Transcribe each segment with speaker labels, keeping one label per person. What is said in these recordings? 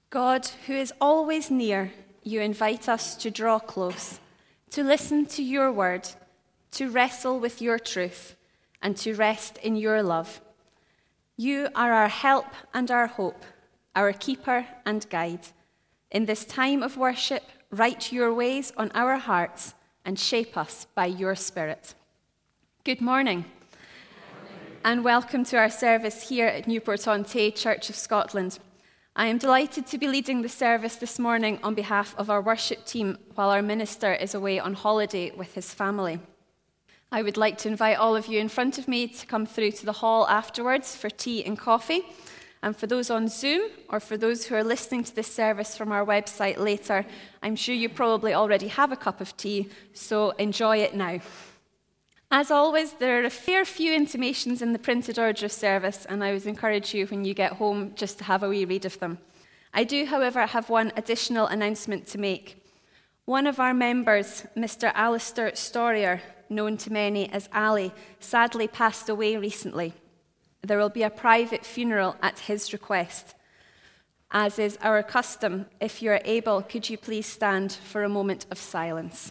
Speaker 1: God, who is always near, you invite us to draw close, to listen to your word, to wrestle with your truth, and to rest in your love. You are our help and our hope, our keeper and guide. In this time of worship, write your ways on our hearts and shape us by your Spirit. Good morning, and welcome to our service here at Newport-on-Tay Church of Scotland. I am delighted to be leading the service this morning on behalf of our worship team while our minister is away on holiday with his family. I would like to invite all of you in front of me to come through to the hall afterwards for tea and coffee. And for those on Zoom, or for those who are listening to this service from our website later, I'm sure you probably already have a cup of tea, so enjoy it now. As always, there are a fair few intimations in the printed order of service, and I would encourage you when you get home just to have a wee read of them. I do, however, have one additional announcement to make. One of our members, Mr. Alistair Storier, known to many as Ali, sadly passed away recently. There will be a private funeral at his request. As is our custom, if you are able, could you please stand for a moment of silence?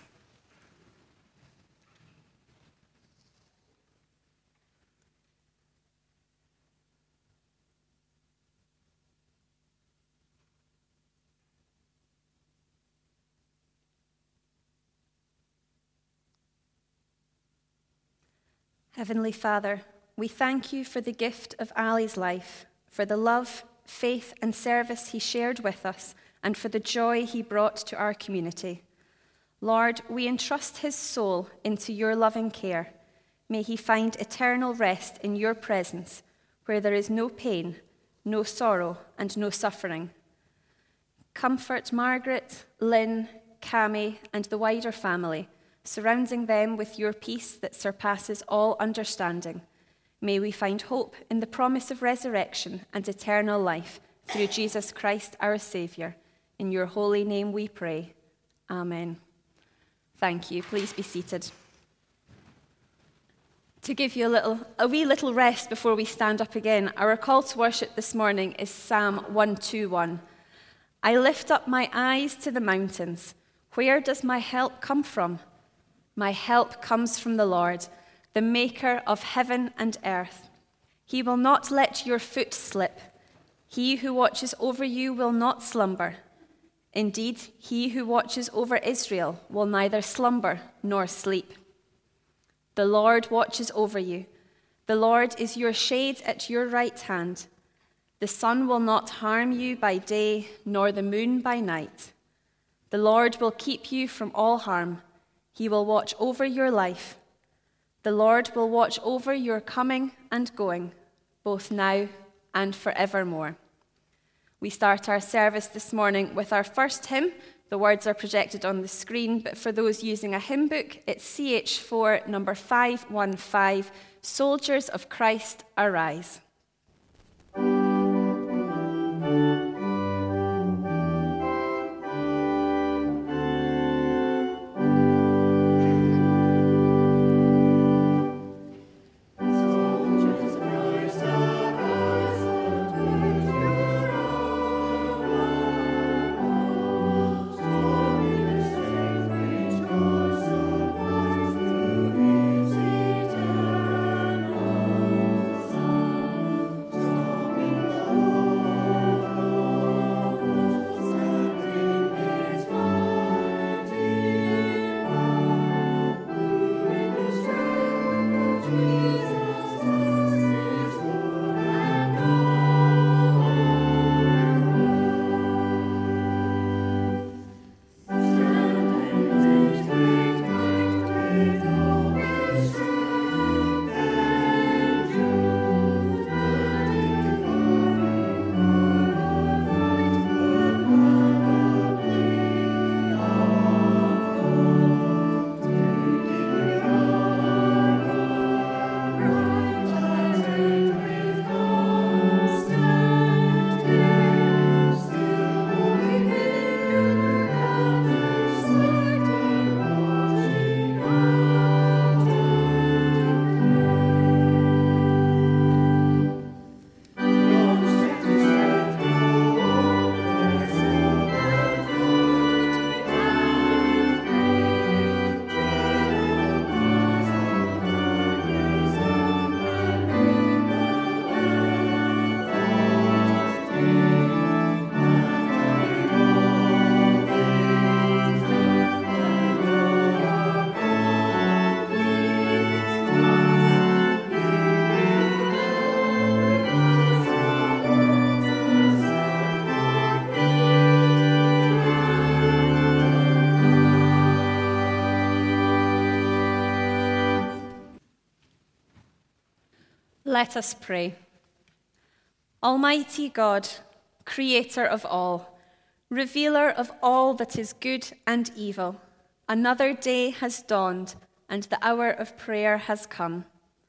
Speaker 1: Heavenly Father, we thank you for the gift of Ali's life, for the love, faith, and service he shared with us, and for the joy he brought to our community. Lord, we entrust his soul into your loving care. May he find eternal rest in your presence, where there is no pain, no sorrow, and no suffering. Comfort Margaret, Lynn, Cami, and the wider family, surrounding them with your peace that surpasses all understanding. May we find hope in the promise of resurrection and eternal life through Jesus Christ our Saviour. In your holy name we pray. Amen. Thank you. Please be seated. To give you a wee little rest before we stand up again, our call to worship this morning is Psalm 121. I lift up my eyes to the mountains. Where does my help come from? My help comes from the Lord, the maker of heaven and earth. He will not let your foot slip. He who watches over you will not slumber. Indeed, he who watches over Israel will neither slumber nor sleep. The Lord watches over you. The Lord is your shade at your right hand. The sun will not harm you by day, nor the moon by night. The Lord will keep you from all harm. He will watch over your life. The Lord will watch over your coming and going, both now and forevermore. We start our service this morning with our first hymn. The words are projected on the screen, but for those using a hymn book, it's CH4 number 515, Soldiers of Christ, Arise. Let us pray. Almighty God, creator of all, revealer of all that is good and evil, another day has dawned and the hour of prayer has come.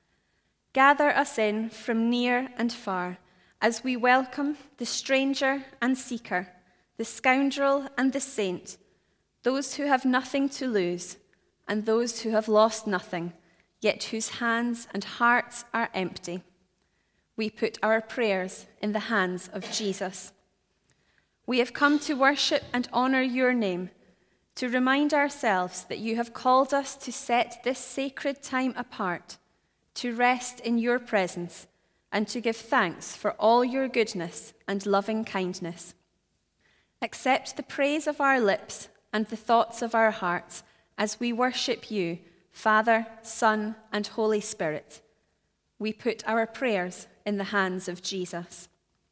Speaker 1: Gather us in from near and far as we welcome the stranger and seeker, the scoundrel and the saint, those who have nothing to lose and those who have lost nothing, yet whose hands and hearts are empty. We put our prayers in the hands of Jesus. We have come to worship and honor your name, to remind ourselves that you have called us to set this sacred time apart, to rest in your presence, and to give thanks for all your goodness and loving kindness. Accept the praise of our lips and the thoughts of our hearts as we worship you, Father, Son, and Holy Spirit. We put our prayers in the hands of Jesus.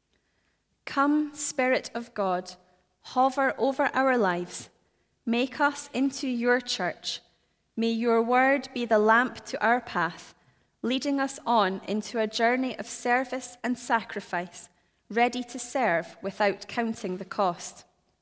Speaker 1: Come, Spirit of God, hover over our lives. Make us into your church. May your word be the lamp to our path, leading us on into a journey of service and sacrifice, ready to serve without counting the cost.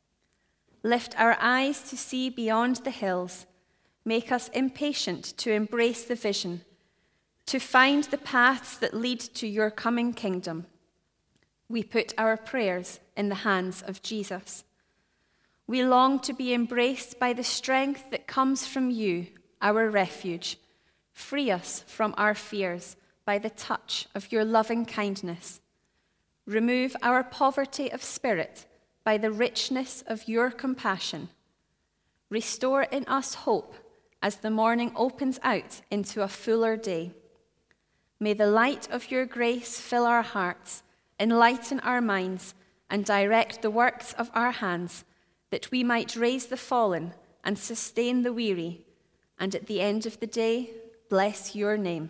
Speaker 1: Lift our eyes to see beyond the hills. Make us impatient to embrace the vision, to find the paths that lead to your coming kingdom. We put our prayers in the hands of Jesus. We long to be embraced by the strength that comes from you, our refuge. Free us from our fears by the touch of your loving kindness. Remove our poverty of spirit by the richness of your compassion. Restore in us hope as the morning opens out into a fuller day. May the light of your grace fill our hearts, enlighten our minds, and direct the works of our hands, that we might raise the fallen and sustain the weary, and at the end of the day, bless your name.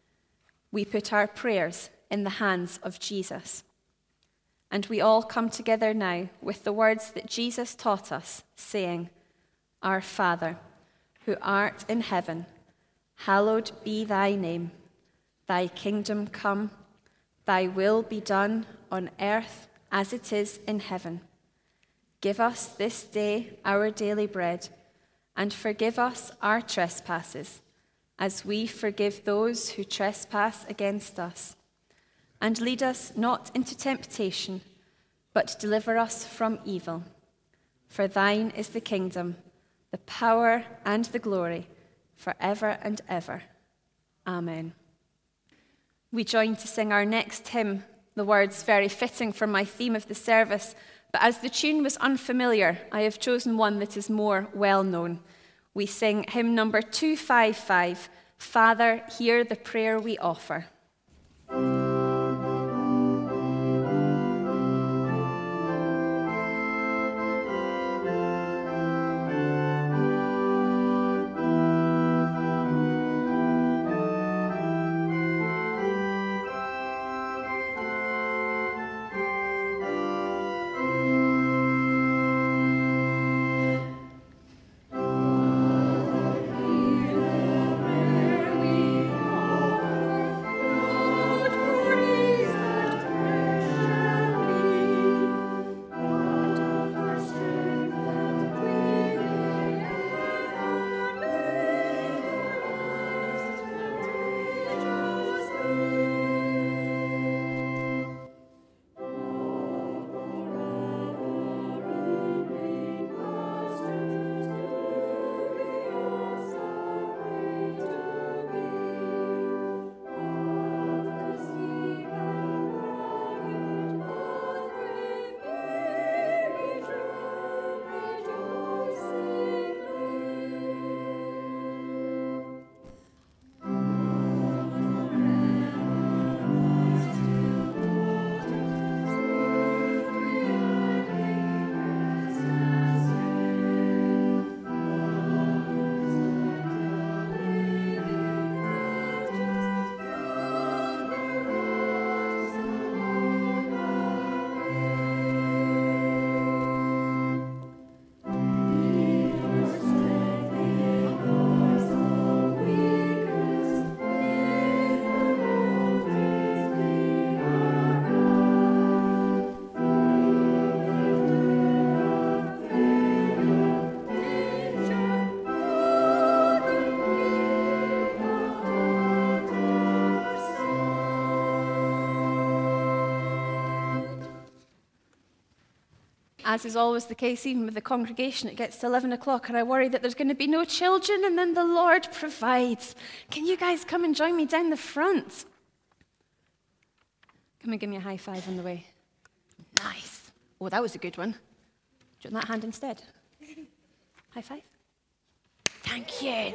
Speaker 1: We put our prayers in the hands of Jesus. And we all come together now with the words that Jesus taught us, saying, Our Father, who art in heaven, hallowed be thy name. Thy kingdom come, thy will be done on earth as it is in heaven. Give us this day our daily bread, and forgive us our trespasses, as we forgive those who trespass against us. And lead us not into temptation, but deliver us from evil. For thine is the kingdom, the power, and the glory, forever and ever. Amen. We join to sing our next hymn, the words very fitting for my theme of the service, but as the tune was unfamiliar, I have chosen one that is more well-known. We sing hymn number 255, Father, hear the prayer we offer. As is always the case, even with the congregation, it gets to 11 o'clock and I worry that there's going to be no children, and then the Lord provides. Can you guys come and join me down the front? Come and give me a high five on the way. Nice. Oh, that was a good one. Do you want that hand instead? High five. Thank you.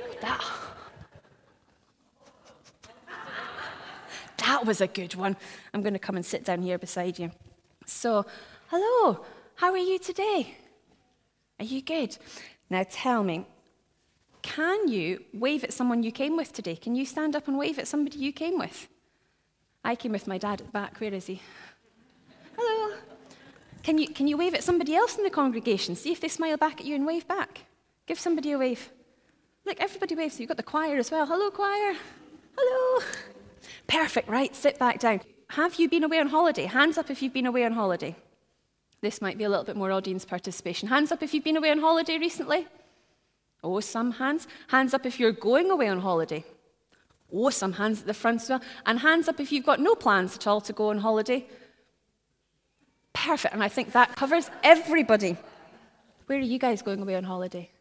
Speaker 1: That was a good one. I'm going to come and sit down here beside you. So, hello. How are you today? Are you good? Now tell me, can you wave at someone you came with today? Can you stand up and wave at somebody you came with? I came with my dad at the back. Where is he? Hello. Can you wave at somebody else in the congregation? See if they smile back at you and wave back. Give somebody a wave. Look, everybody waves. You've got the choir as well. Hello, choir. Hello. Perfect. Right, sit back down. Have you been away on holiday? Hands up if you've been away on holiday. This might be a little bit more audience participation. Hands up if you've been away on holiday recently. Oh, some hands. Hands up if you're going away on holiday. Oh, some hands at the front as well. And hands up if you've got no plans at all to go on holiday. Perfect. And I think that covers everybody. Where are you guys going away on holiday?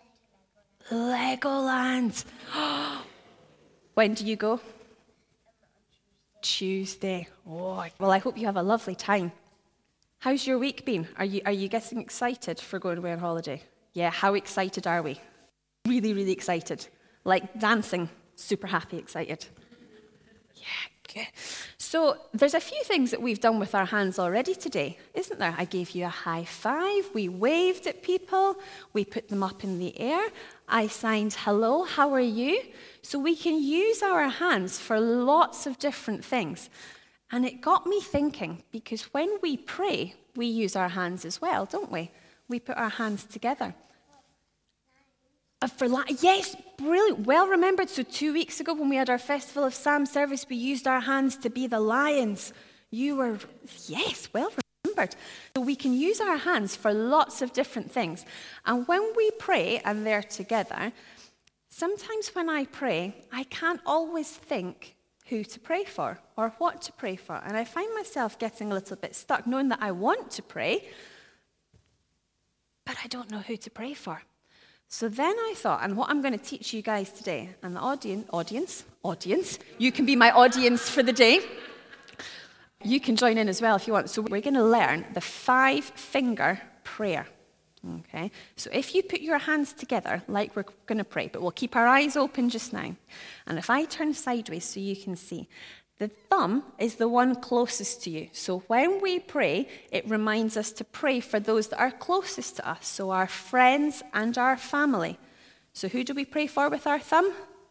Speaker 1: Legoland. When do you go? Tuesday. Oh, well, I hope you have a lovely time. How's your week been? Are you getting excited for going away on holiday? Yeah, how excited are we? Really, really excited. Like dancing, super happy, excited. Yeah, good. So there's a few things that we've done with our hands already today, isn't there? I gave you a high five. We waved at people. We put them up in the air. I signed hello, how are you? So we can use our hands for lots of different things. And it got me thinking, because when we pray, we use our hands as well, don't we? We put our hands together. Yes, brilliant. Well remembered. So 2 weeks ago when we had our Festival of Psalm service, we used our hands to be the lions. Yes, well remembered. So we can use our hands for lots of different things. And when we pray and they're together, sometimes when I pray, I can't always think who to pray for or what to pray for. And I find myself getting a little bit stuck, knowing that I want to pray, but I don't know who to pray for. So then I thought, and what I'm going to teach you guys today, and the audience, you can be my audience for the day. You can join in as well if you want. So we're going to learn the 5-finger prayer. Okay, so if you put your hands together like we're going to pray, but we'll keep our eyes open just now. And if I turn sideways so you can see, the thumb is the one closest to you. So when we pray, it reminds us to pray for those that are closest to us, so our friends and our family. So who do we pray for with our thumb?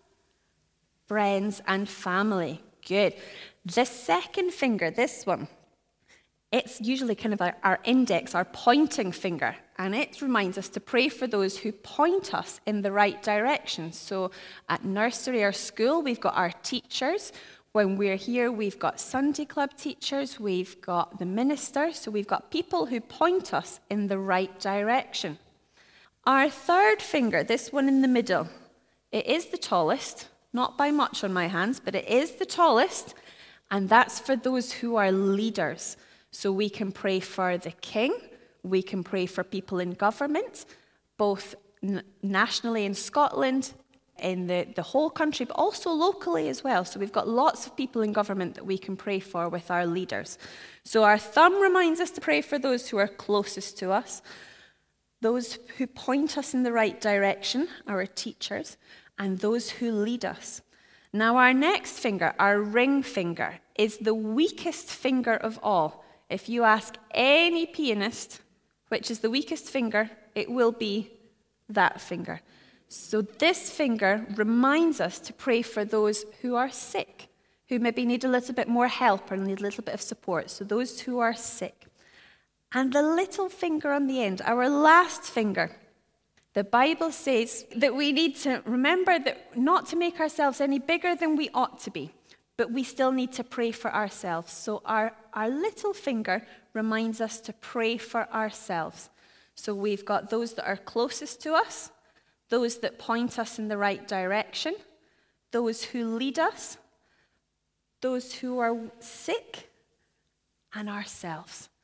Speaker 1: Friends and family. Good. The second finger, this one, it's usually kind of our index, our pointing finger, and it reminds us to pray for those who point us in the right direction. So at nursery or school, we've got our teachers. When we're here, we've got Sunday club teachers, we've got the minister, so we've got people who point us in the right direction. Our third finger, this one in the middle, it is the tallest, not by much on my hands, but it is the tallest, and that's for those who are leaders. So we can pray for the king, we can pray for people in government, both nationally in Scotland, in the whole country, but also locally as well. So we've got lots of people in government that we can pray for with our leaders. So our thumb reminds us to pray for those who are closest to us, those who point us in the right direction, our teachers, and those who lead us. Now our next finger, our ring finger, is the weakest finger of all. If you ask any pianist which is the weakest finger, it will be that finger. So this finger reminds us to pray for those who are sick, who maybe need a little bit more help or need a little bit of support. So those who are sick. And the little finger on the end, our last finger, the Bible says that we need to remember that not to make ourselves any bigger than we ought to be, but we still need to pray for ourselves. So our little finger reminds us to pray for ourselves. So we've got those that are closest to us, those that point us in the right direction, those who lead us, those who are sick, and ourselves.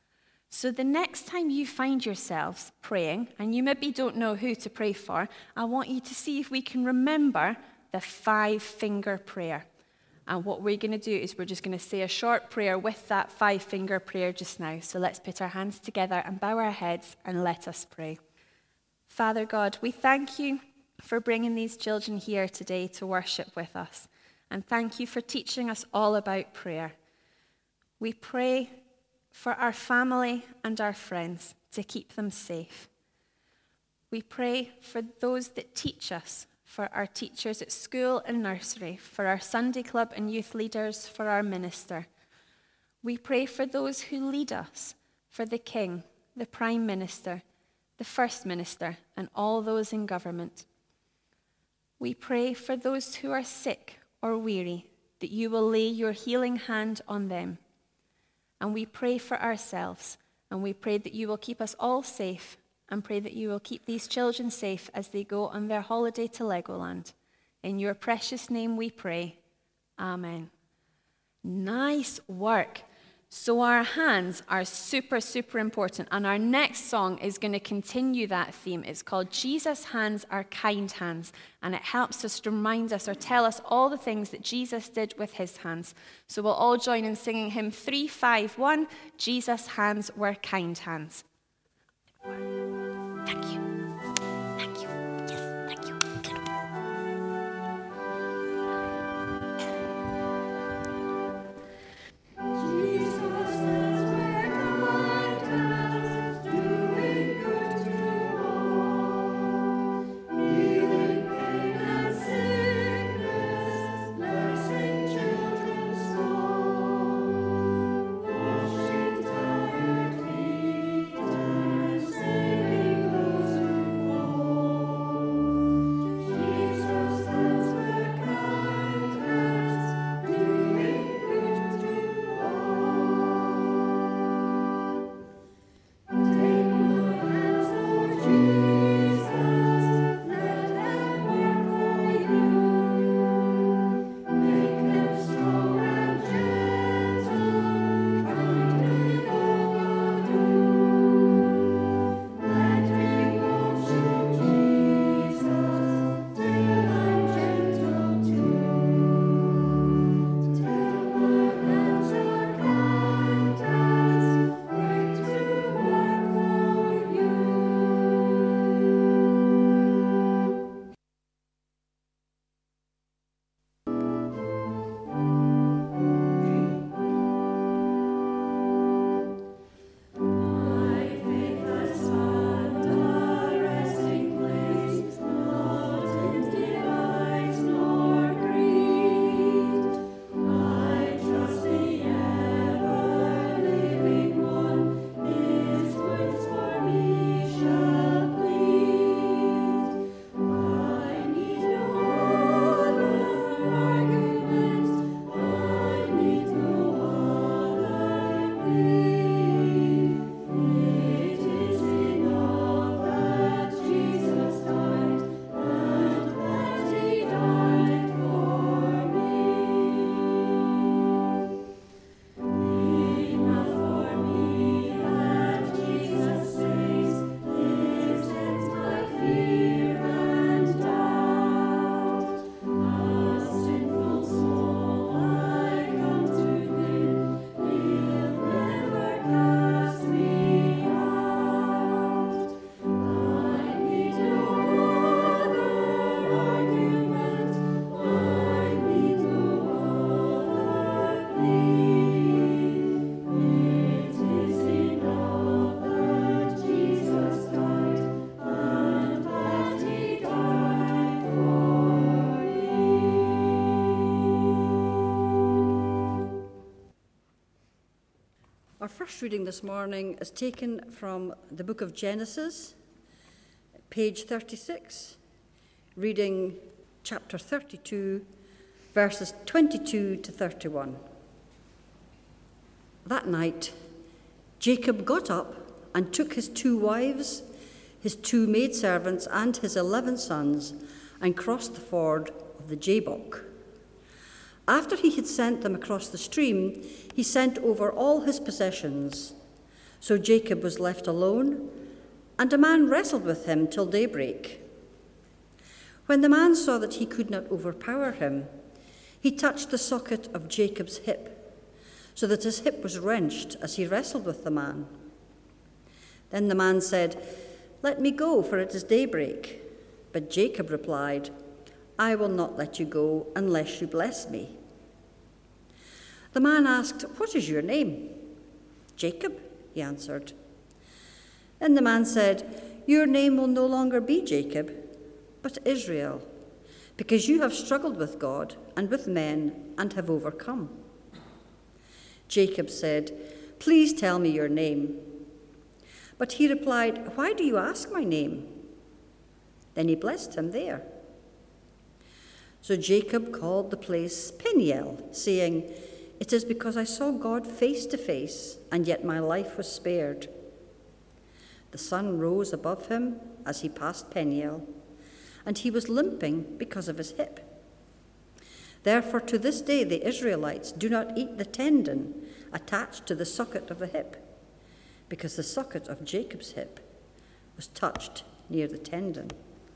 Speaker 1: So the next time you find yourselves praying, and you maybe don't know who to pray for, I want you to see if we can remember the 5-finger prayer. And what we're going to do is we're just going to say a short prayer with that 5-finger prayer just now. So let's put our hands together and bow our heads and let us pray. Father God, we thank you for bringing these children here today to worship with us. And thank you for teaching us all about prayer. We pray for our family and our friends to keep them safe. We pray for those that teach us, for our teachers at school and nursery, for our Sunday club and youth leaders, for our minister. We pray for those who lead us, for the King, the Prime Minister, the First Minister, and all those in government. We pray for those who are sick or weary, that you will lay your healing hand on them. And we pray for ourselves, and we pray that you will keep us all safe, and pray that you will keep these children safe as they go on their holiday to Legoland. In your precious name we pray. Amen. Nice work. So our hands are super, super important, and our next song is going to continue that theme. It's called Jesus' Hands Are Kind Hands, and it helps us to remind us or tell us all the things that Jesus did with his hands. So we'll all join in singing hymn 351, Jesus' Hands Were Kind Hands. Thank you. Thank you. Yes, thank you. Good.
Speaker 2: Our first reading this morning is taken from the book of Genesis, page 36, reading chapter 32, verses 22 to 31. That night, Jacob got up and took his 2 wives, his 2 maidservants, and his 11 sons, and crossed the ford of the Jabbok. After he had sent them across the stream, he sent over all his possessions. So Jacob was left alone, and a man wrestled with him till daybreak. When the man saw that he could not overpower him, he touched the socket of Jacob's hip, so that his hip was wrenched as he wrestled with the man. Then the man said, "Let me go, for it is daybreak." But Jacob replied, "I will not let you go unless you bless me." The man asked, "What is your name?" "Jacob," he answered. Then the man said, "Your name will no longer be Jacob, but Israel, because you have struggled with God and with men and have overcome." Jacob said, "Please tell me your name." But he replied, "Why do you ask my name?" Then he blessed him there. So Jacob called the place Peniel, saying, "It is because I saw God face to face, and yet my life was spared." The sun rose above him as he passed Peniel, and he was limping because of his hip. Therefore, to this day, the Israelites do not eat the tendon attached to the socket of the hip, because the socket of Jacob's hip was touched near the tendon.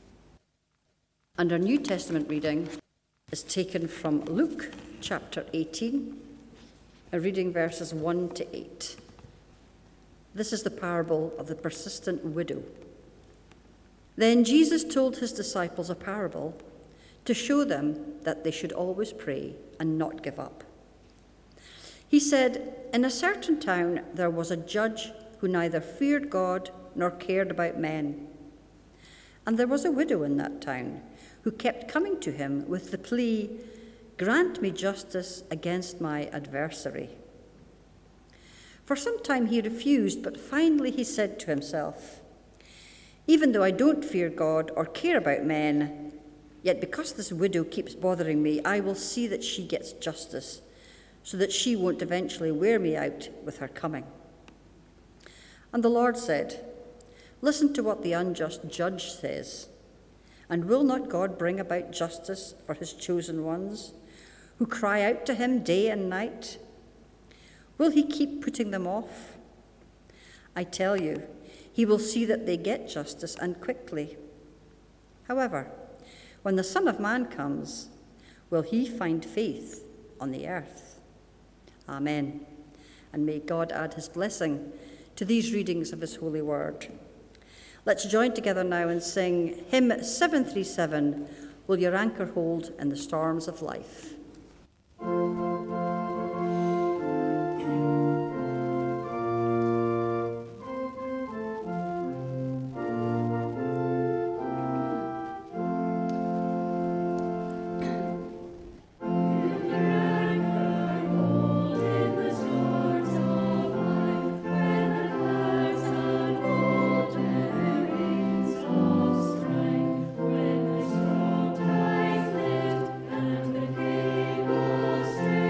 Speaker 2: And our New Testament reading is taken from Luke chapter 18, reading verses 1 to 8. This is the parable of the persistent widow. Then Jesus told his disciples a parable to show them that they should always pray and not give up. He said, "In a certain town there was a judge who neither feared God nor cared about men. And there was a widow in that town who kept coming to him with the plea, 'Grant me justice against my adversary.' For some time he refused, but finally he said to himself, 'Even though I don't fear God or care about men, yet because this widow keeps bothering me, I will see that she gets justice, so that she won't eventually wear me out with her coming.' And the Lord said, 'Listen to what the unjust judge says. And will not God bring about justice for his chosen ones, who cry out to him day and night? Will he keep putting them off? I tell you, he will see that they get justice, and quickly. However, when the Son of Man comes, will he find faith on the earth?' Amen. And may God add his blessing to these readings of his holy word. Let's join together now and sing hymn 737, "Will Your Anchor Hold in the Storms of Life?"
Speaker 3: Stay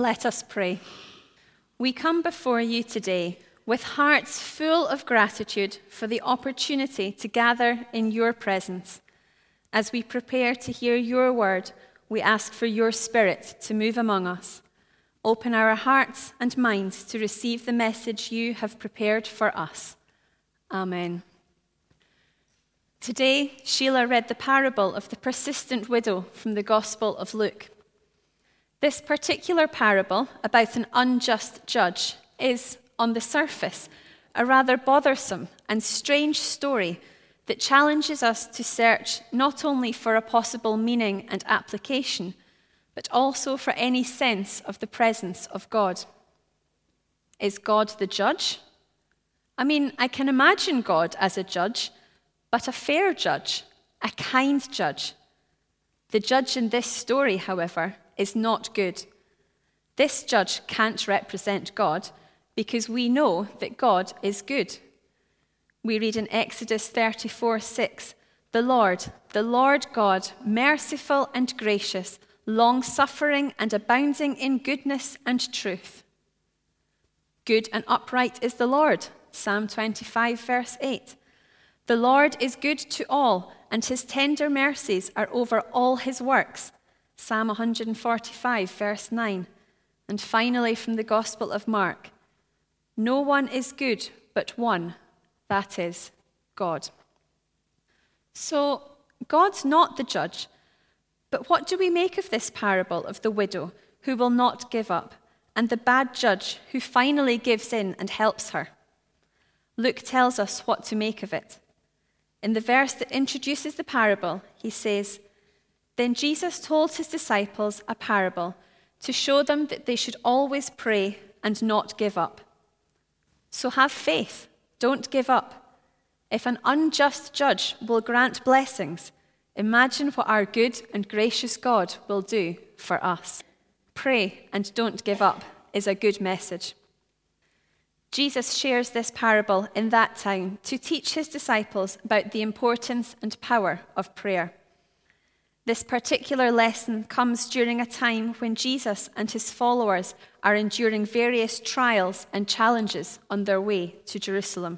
Speaker 1: Let us pray. We come before you today with hearts full of gratitude for the opportunity to gather in your presence. As we prepare to hear your word, we ask for your Spirit to move among us. Open our hearts and minds to receive the message you have prepared for us. Amen. Today, Sheila read the parable of the persistent widow from the Gospel of Luke. This particular parable about an unjust judge is, on the surface, a rather bothersome and strange story that challenges us to search not only for a possible meaning and application, but also for any sense of the presence of God. Is God the judge? I mean, I can imagine God as a judge, but a fair judge, a kind judge. The judge in this story, however, is not good. This judge can't represent God because we know that God is good. We read in Exodus 34:6, the Lord God, merciful and gracious, long-suffering and abounding in goodness and truth. Good and upright is the Lord, Psalm 25, verse 8. The Lord is good to all, and his tender mercies are over all his works, Psalm 145, verse 9. And finally from the Gospel of Mark, no one is good but one, that is, God. So, God's not the judge, but what do we make of this parable of the widow who will not give up, and the bad judge who finally gives in and helps her? Luke tells us what to make of it. In the verse that introduces the parable, he says, "Then Jesus told his disciples a parable to show them that they should always pray and not give up. So have faith, don't give up. If an unjust judge will grant blessings, imagine what our good and gracious God will do for us. Pray and don't give up is a good message." Jesus shares this parable in that time to teach his disciples about the importance and power of prayer. This particular lesson comes during a time when Jesus and his followers are enduring various trials and challenges on their way to Jerusalem.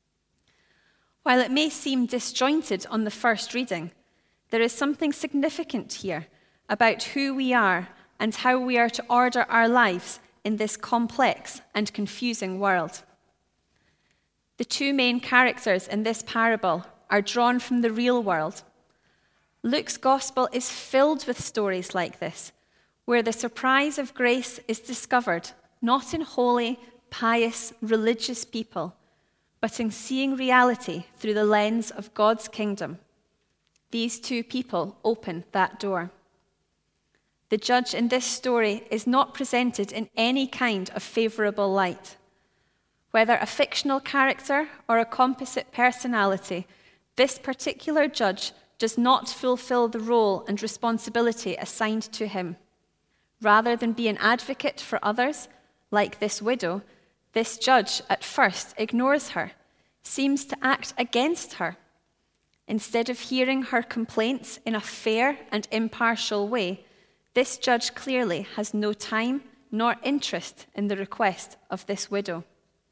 Speaker 1: While it may seem disjointed on the first reading, there is something significant here about who we are and how we are to order our lives in this complex and confusing world. The two main characters in this parable are drawn from the real world. Luke's gospel is filled with stories like this, where the surprise of grace is discovered not in holy, pious, religious people, but in seeing reality through the lens of God's kingdom. These two people open that door. The judge in this story is not presented in any kind of favorable light. Whether a fictional character or a composite personality, this particular judge does not fulfill the role and responsibility assigned to him. Rather than be an advocate for others, like this widow, this judge at first ignores her, seems to act against her. Instead of hearing her complaints in a fair and impartial way, this judge clearly has no time nor interest in the request of this widow.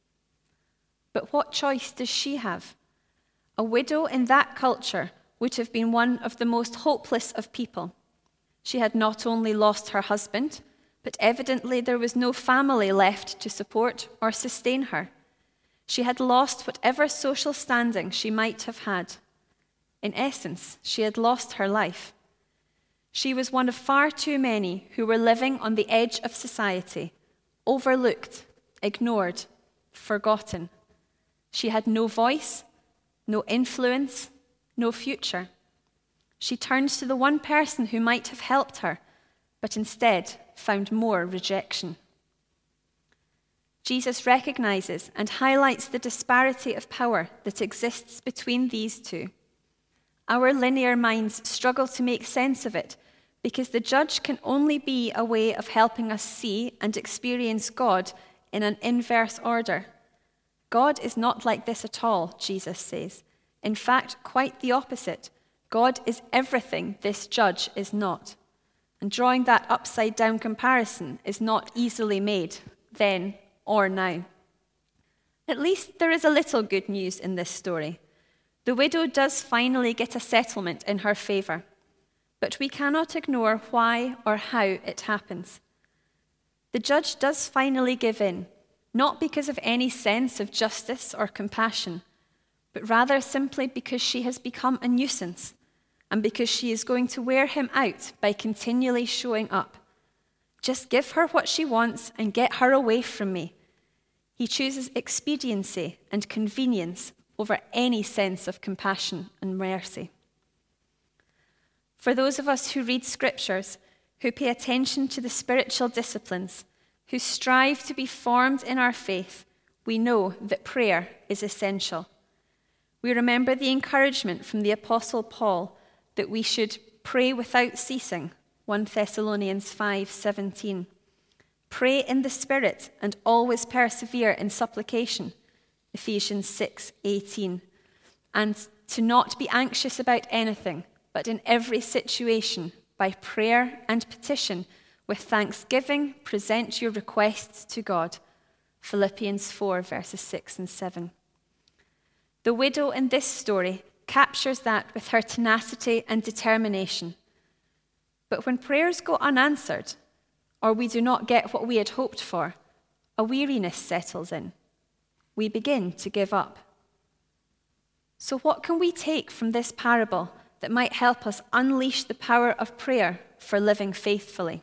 Speaker 1: But what choice does she have? A widow in that culture would have been one of the most hopeless of people. She had not only lost her husband, but evidently there was no family left to support or sustain her. She had lost whatever social standing she might have had. In essence, she had lost her life. She was one of far too many who were living on the edge of society, overlooked, ignored, forgotten. She had no voice, no influence, no future. She turned to the one person who might have helped her, but instead found more rejection. Jesus recognizes and highlights the disparity of power that exists between these two. Our linear minds struggle to make sense of it because the judge can only be a way of helping us see and experience God in an inverse order. God is not like this at all, Jesus says. In fact, quite the opposite. God is everything this judge is not. And drawing that upside-down comparison is not easily made, then or now. At least there is a little good news in this story. The widow does finally get a settlement in her favour, but we cannot ignore why or how it happens. The judge does finally give in, not because of any sense of justice or compassion, but rather simply because she has become a nuisance and because she is going to wear him out by continually showing up. Just give her what she wants and get her away from me. He chooses expediency and convenience over any sense of compassion and mercy. For those of us who read scriptures, who pay attention to the spiritual disciplines, who strive to be formed in our faith, we know that prayer is essential. We remember the encouragement from the Apostle Paul that we should pray without ceasing, 1 Thessalonians 5:17. Pray in the Spirit and always persevere in supplication, Ephesians 6:18. And to not be anxious about anything, but in every situation, by prayer and petition, with thanksgiving, present your requests to God, Philippians 4, verses 6 and 7. The widow in this story captures that with her tenacity and determination. But when prayers go unanswered, or we do not get what we had hoped for, a weariness settles in. We begin to give up. So what can we take from this parable that might help us unleash the power of prayer for living faithfully?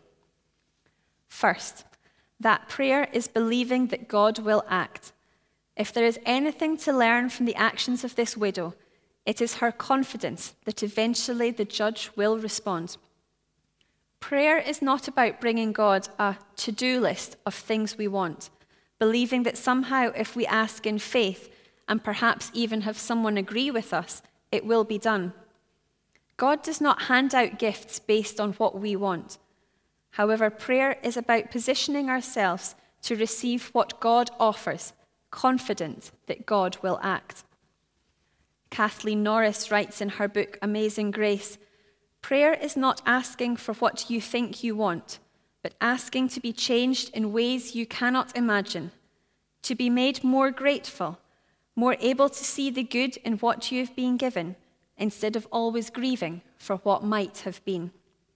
Speaker 1: First, that prayer is believing that God will act. If there is anything to learn from the actions of this widow, it is her confidence that eventually the judge will respond. Prayer is not about bringing God a to-do list of things we want, believing that somehow if we ask in faith and perhaps even have someone agree with us, it will be done. God does not hand out gifts based on what we want. However, prayer is about positioning ourselves to receive what God offers, confident that God will act. Kathleen Norris writes in her book, Amazing Grace, prayer is not asking for what you think you want, but asking to be changed in ways you cannot imagine, to be made more grateful, more able to see the good in what you have been given, instead of always grieving for what might have been.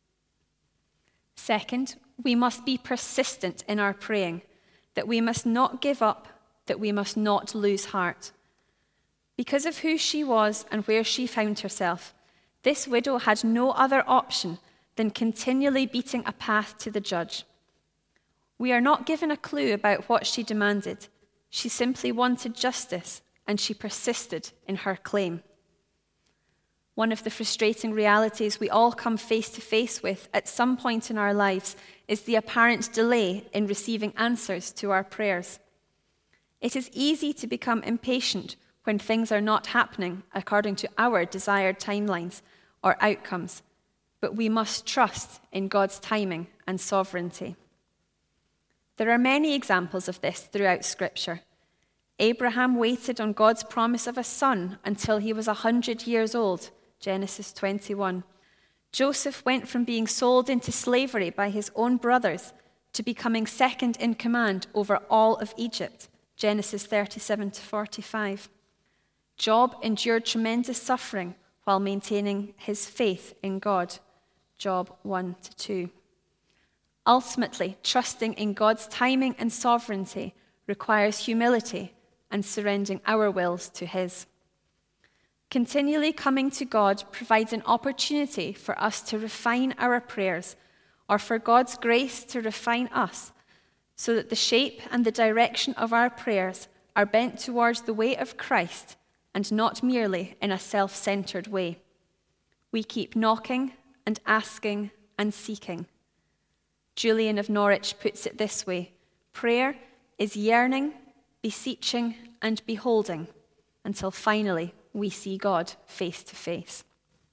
Speaker 1: Second, we must be persistent in our praying, that we must not give up, that we must not lose heart. Because of who she was and where she found herself, this widow had no other option than continually beating a path to the judge. We are not given a clue about what she demanded. She simply wanted justice, and she persisted in her claim. One of the frustrating realities we all come face to face with at some point in our lives is the apparent delay in receiving answers to our prayers. It is easy to become impatient when things are not happening according to our desired timelines or outcomes, but we must trust in God's timing and sovereignty. There are many examples of this throughout Scripture. Abraham waited on God's promise of a son until he was 100 years old, Genesis 21. Joseph went from being sold into slavery by his own brothers to becoming second in command over all of Egypt, Genesis 37-45. Job endured tremendous suffering while maintaining his faith in God, Job 1-2. Ultimately, trusting in God's timing and sovereignty requires humility and surrendering our wills to his. Continually coming to God provides an opportunity for us to refine our prayers, or for God's grace to refine us, so that the shape and the direction of our prayers are bent towards the way of Christ and not merely in a self-centered way. We keep knocking and asking and seeking. Julian of Norwich puts it this way: prayer is yearning, beseeching, and beholding until finally we see God face to face.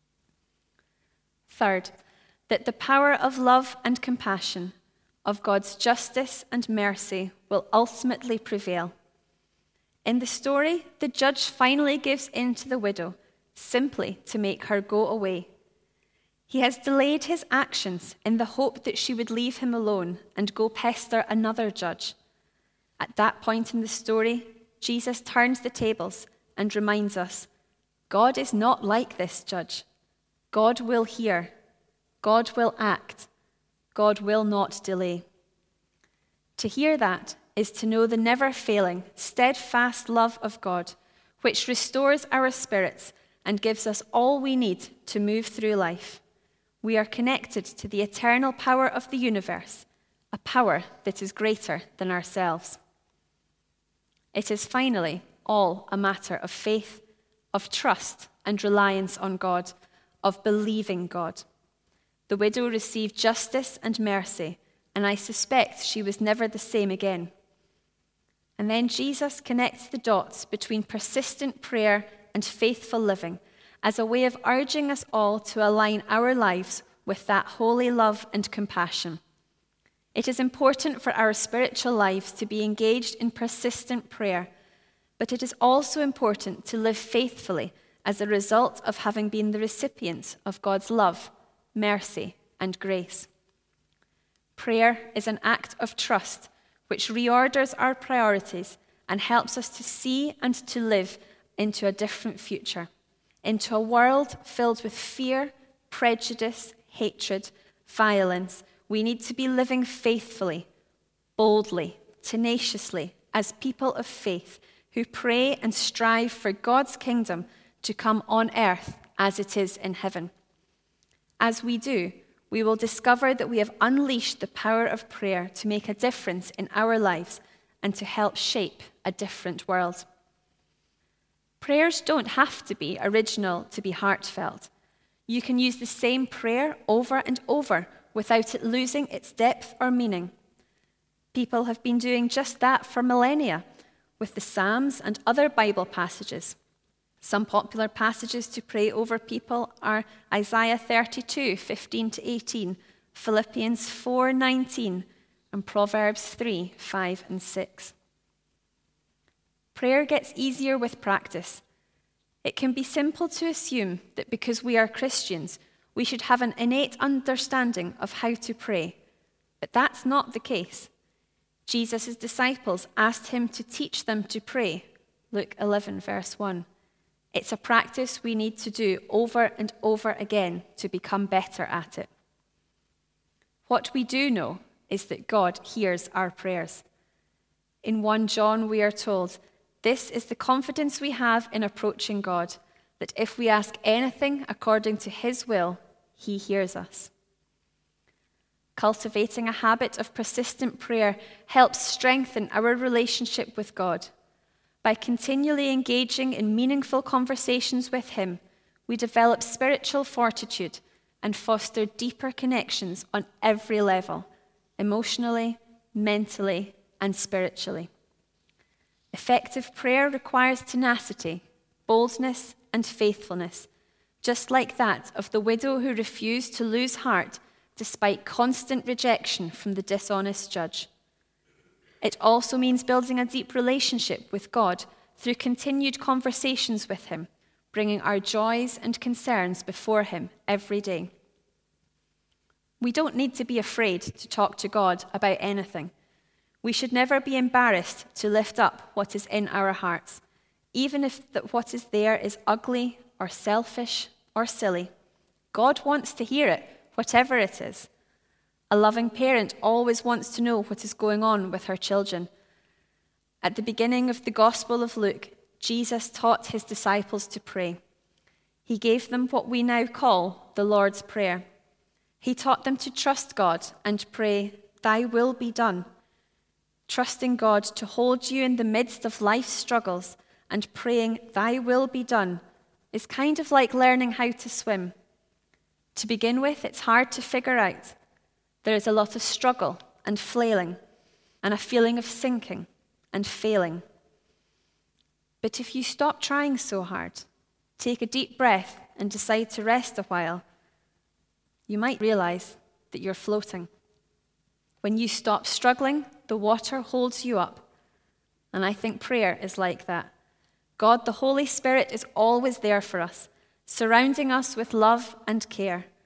Speaker 1: Third, that the power of love and compassion, of God's justice and mercy will ultimately prevail. In the story, the judge finally gives in to the widow, simply to make her go away. He has delayed his actions in the hope that she would leave him alone and go pester another judge. At that point in the story, Jesus turns the tables and reminds us, God is not like this judge. God will hear. God will act. God will not delay. To hear that is to know the never-failing, steadfast love of God, which restores our spirits and gives us all we need to move through life. We are connected to the eternal power of the universe, a power that is greater than ourselves. It is finally all a matter of faith, of trust and reliance on God, of believing God. The widow received justice and mercy, and I suspect she was never the same again. And then Jesus connects the dots between persistent prayer and faithful living as a way of urging us all to align our lives with that holy love and compassion. It is important for our spiritual lives to be engaged in persistent prayer, but it is also important to live faithfully as a result of having been the recipients of God's love, mercy, and grace. Prayer is an act of trust which reorders our priorities and helps us to see and to live into a different future, into a world filled with fear, prejudice, hatred, violence. We need to be living faithfully, boldly, tenaciously, as people of faith who pray and strive for God's kingdom to come on earth as it is in heaven. As we do, we will discover that we have unleashed the power of prayer to make a difference in our lives and to help shape a different world. Prayers don't have to be original to be heartfelt. You can use the same prayer over and over without it losing its depth or meaning. People have been doing just that for millennia with the Psalms and other Bible passages. Some popular passages to pray over people are Isaiah 32, 15 to 18, Philippians 4, 19, and Proverbs 3, 5 and 6. Prayer gets easier with practice. It can be simple to assume that because we are Christians, we should have an innate understanding of how to pray, but that's not the case. Jesus' disciples asked him to teach them to pray, Luke 11, verse 1. It's a practice we need to do over and over again to become better at it. What we do know is that God hears our prayers. In 1 John, we are told, this is the confidence we have in approaching God, that if we ask anything according to his will, he hears us. Cultivating a habit of persistent prayer helps strengthen our relationship with God. By continually engaging in meaningful conversations with him, we develop spiritual fortitude and foster deeper connections on every level, emotionally, mentally, and spiritually. Effective prayer requires tenacity, boldness, and faithfulness, just like that of the widow who refused to lose heart despite constant rejection from the dishonest judge. It also means building a deep relationship with God through continued conversations with him, bringing our joys and concerns before him every day. We don't need to be afraid to talk to God about anything. We should never be embarrassed to lift up what is in our hearts, even if what is there is ugly or selfish or silly. God wants to hear it, whatever it is. A loving parent always wants to know what is going on with her children. At the beginning of the Gospel of Luke, Jesus taught his disciples to pray. He gave them what we now call the Lord's Prayer. He taught them to trust God and pray, "Thy will be done." Trusting God to hold you in the midst of life's struggles and praying, "Thy will be done," is kind of like learning how to swim. To begin with, it's hard to figure out. There is a lot of struggle and flailing and a feeling of sinking and failing. But if you stop trying so hard, take a deep breath and decide to rest a while, you might realize that you're floating. When you stop struggling, the water holds you up. And I think prayer is like that. God, the Holy Spirit, is always there for us, surrounding us with love and care.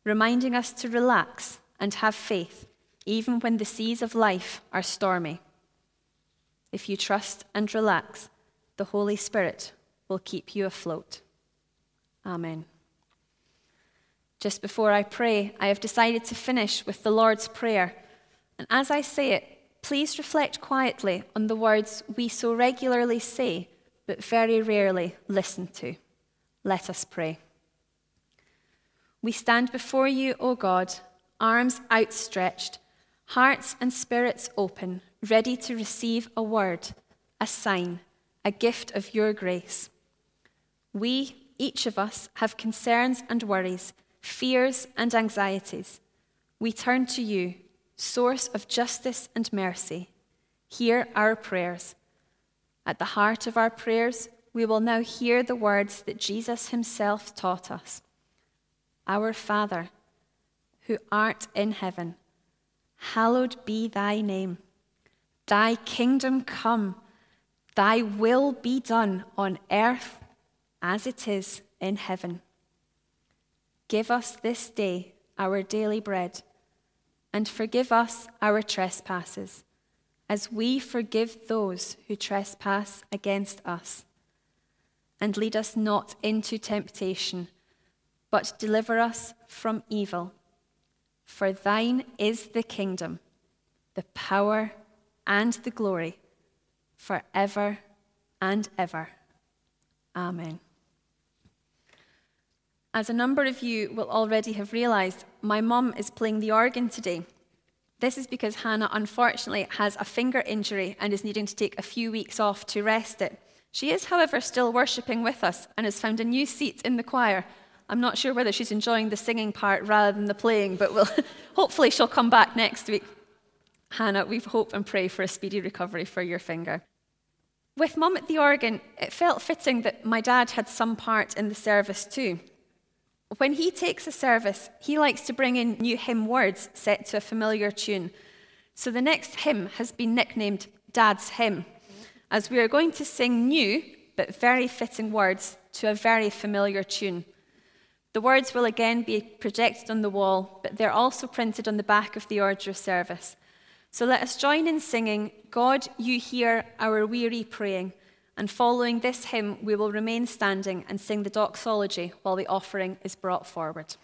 Speaker 1: reminding us to relax and have faith, even when the seas of life are stormy. If you trust and relax, the Holy Spirit will keep you afloat. Amen. Just before I pray, I have decided to finish with the Lord's Prayer. And as I say it, please reflect quietly on the words we so regularly say, but very rarely listen to. Let us pray. We stand before you, O God, arms outstretched, hearts and spirits open, ready to receive a word, a sign, a gift of your grace. We, each of us, have concerns and worries, fears and anxieties. We turn to you, source of justice and mercy. Hear our prayers. At the heart of our prayers, we will now hear the words that Jesus himself taught us. Our Father, who art in heaven, hallowed be thy name. Thy kingdom come, thy will be done on earth as it is in heaven. Give us this day our daily bread, and forgive us our trespasses, as we forgive those who trespass against us. And lead us not into temptation, but deliver us from evil. For thine is the kingdom, the power, and the glory, forever and ever. Amen. As a number of you will already have realised, my mum is playing the organ today. This is because Hannah, unfortunately, has a finger injury and is needing to take a few weeks off to rest it. She is, however, still worshipping with us and has found a new seat in the choir. I'm not sure whether she's enjoying the singing part rather than the playing, but hopefully she'll come back next week. Hannah, we hope and pray for a speedy recovery for your finger. With Mum at the organ, it felt fitting that my dad had some part in the service too. When he takes a service, he likes to bring in new hymn words set to a familiar tune. So the next hymn has been nicknamed Dad's Hymn, as we are going to sing new but very fitting words to a very familiar tune. The words will again be projected on the wall, but they're also printed on the back of the order of service. So let us join in singing, God, you hear our weary praying. And following this hymn, we will remain standing and sing the doxology while the offering is brought forward.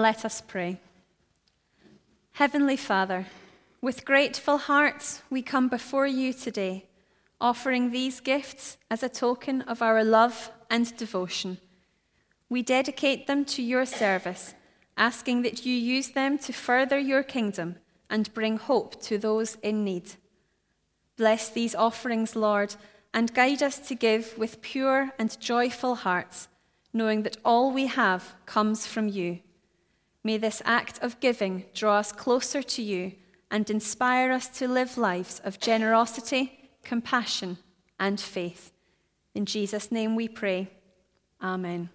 Speaker 1: let us pray. Heavenly Father, with grateful hearts we come before you today, offering these gifts as a token of our love and devotion. We dedicate them to your service, asking that you use them to further your kingdom and bring hope to those in need. Bless these offerings, Lord, and guide us to give with pure and joyful hearts, knowing that all we have comes from you. May this act of giving draw us closer to you and inspire us to live lives of generosity, compassion, and faith. In Jesus' name we pray. Amen.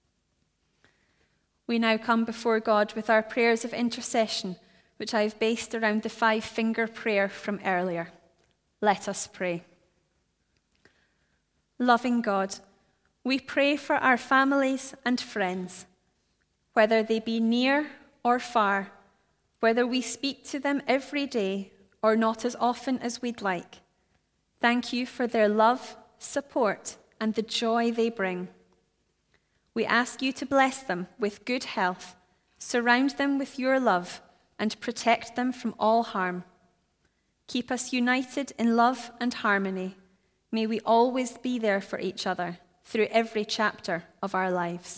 Speaker 1: We now come before God with our prayers of intercession, which I have based around the 5-finger prayer from earlier. Let us pray. Loving God, we pray for our families and friends, whether they be near or far, whether we speak to them every day or not as often as we'd like. Thank you for their love, support, and the joy they bring. We ask you to bless them with good health, surround them with your love, and protect them from all harm. Keep us united in love and harmony. May we always be there for each other through every chapter of our lives.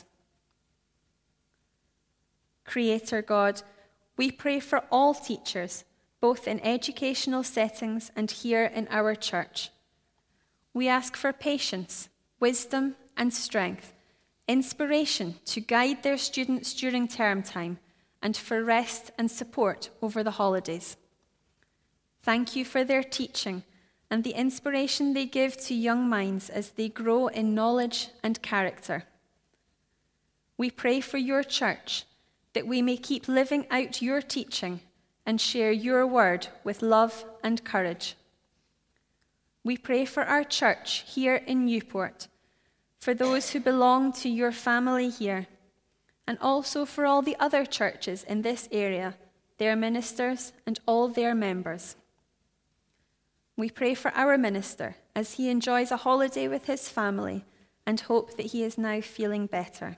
Speaker 1: Creator God, we pray for all teachers, both in educational settings and here in our church. We ask for patience, wisdom, and strength, inspiration to guide their students during term time, and for rest and support over the holidays. Thank you for their teaching and the inspiration they give to young minds as they grow in knowledge and character. We pray for your church, that we may keep living out your teaching and share your word with love and courage. We pray for our church here in Newport, for those who belong to your family here, and also for all the other churches in this area, their ministers and all their members. We pray for our minister as he enjoys a holiday with his family and hope that he is now feeling better.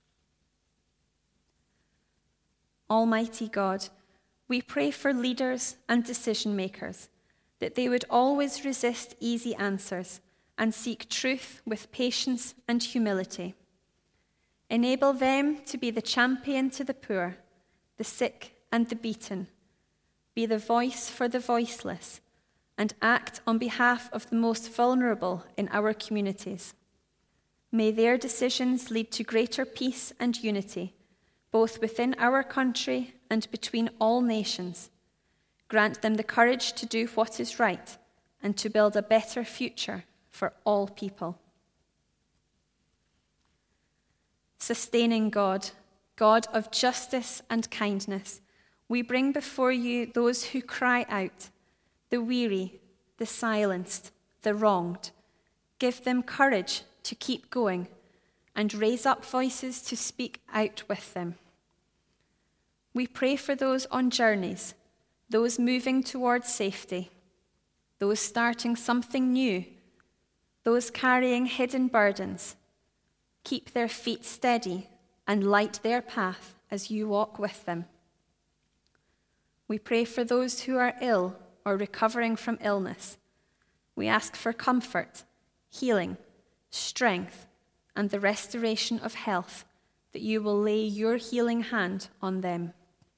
Speaker 1: Almighty God, we pray for leaders and decision makers, that they would always resist easy answers and seek truth with patience and humility. Enable them to be the champion to the poor, the sick and the beaten, be the voice for the voiceless, and act on behalf of the most vulnerable in our communities. May their decisions lead to greater peace and unity, both within our country and between all nations. Grant them the courage to do what is right and to build a better future for all people. Sustaining God, God of justice and kindness, we bring before you those who cry out, the weary, the silenced, the wronged. Give them courage to keep going and raise up voices to speak out with them. We pray for those on journeys, those moving towards safety, those starting something new, those carrying hidden burdens. Keep their feet steady and light their path as you walk with them. We pray for those who are ill or recovering from illness. We ask for comfort, healing, strength, and the restoration of health, that you will lay your healing hand on them.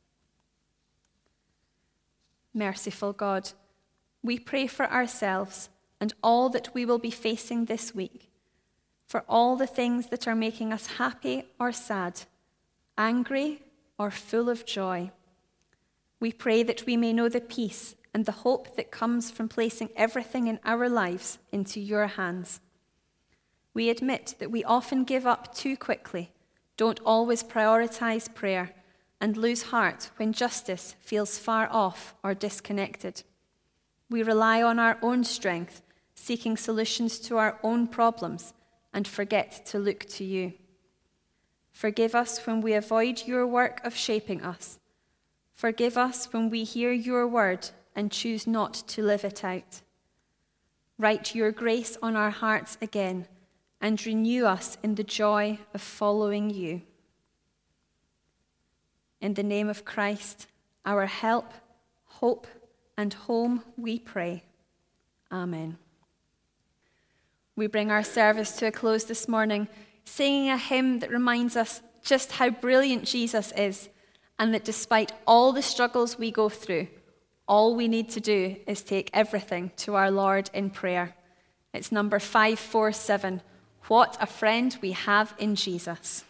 Speaker 1: Merciful God, we pray for ourselves and all that we will be facing this week, for all the things that are making us happy or sad, angry or full of joy. We pray that we may know the peace and the hope that comes from placing everything in our lives into your hands. We admit that we often give up too quickly, don't always prioritize prayer, and lose heart when justice feels far off or disconnected. We rely on our own strength, seeking solutions to our own problems, and forget to look to you. Forgive us when we avoid your work of shaping us. Forgive us when we hear your word and choose not to live it out. Write your grace on our hearts again and renew us in the joy of following you. In the name of Christ, our help, hope, and home, we pray. Amen. We bring our service to a close this morning, singing a hymn that reminds us just how brilliant Jesus is, and that despite all the struggles we go through, all we need to do is take everything to our Lord in prayer. It's number 547, What a Friend We Have in Jesus.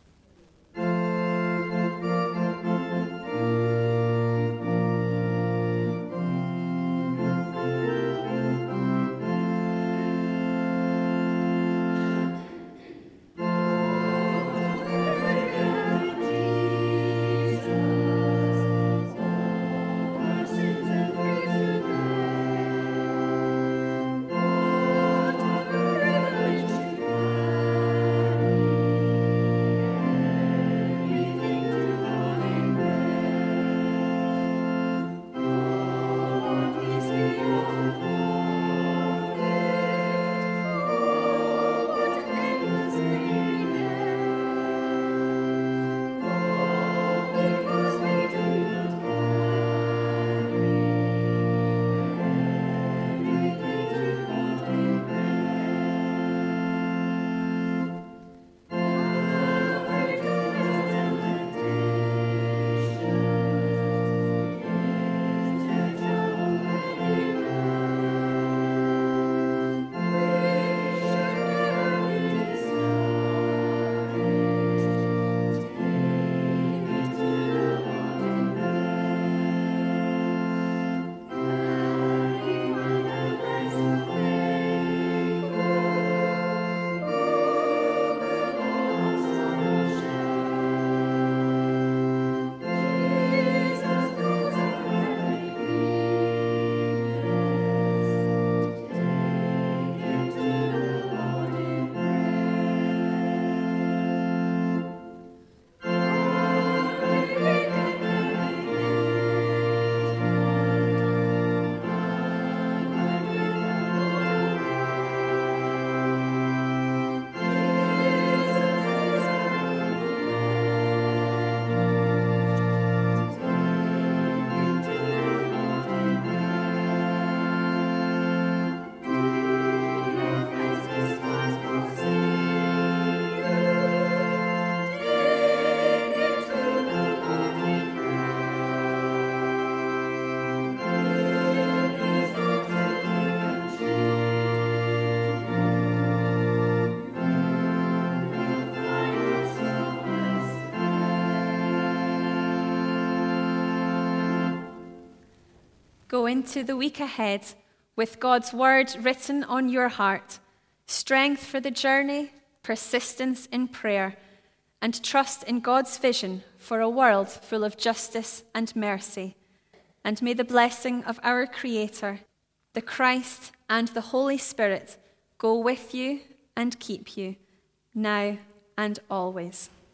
Speaker 1: Go into the week ahead with God's word written on your heart, strength for the journey, persistence in prayer, and trust in God's vision for a world full of justice and mercy. And may the blessing of our Creator, the Christ, and the Holy Spirit go with you and keep you, now and always.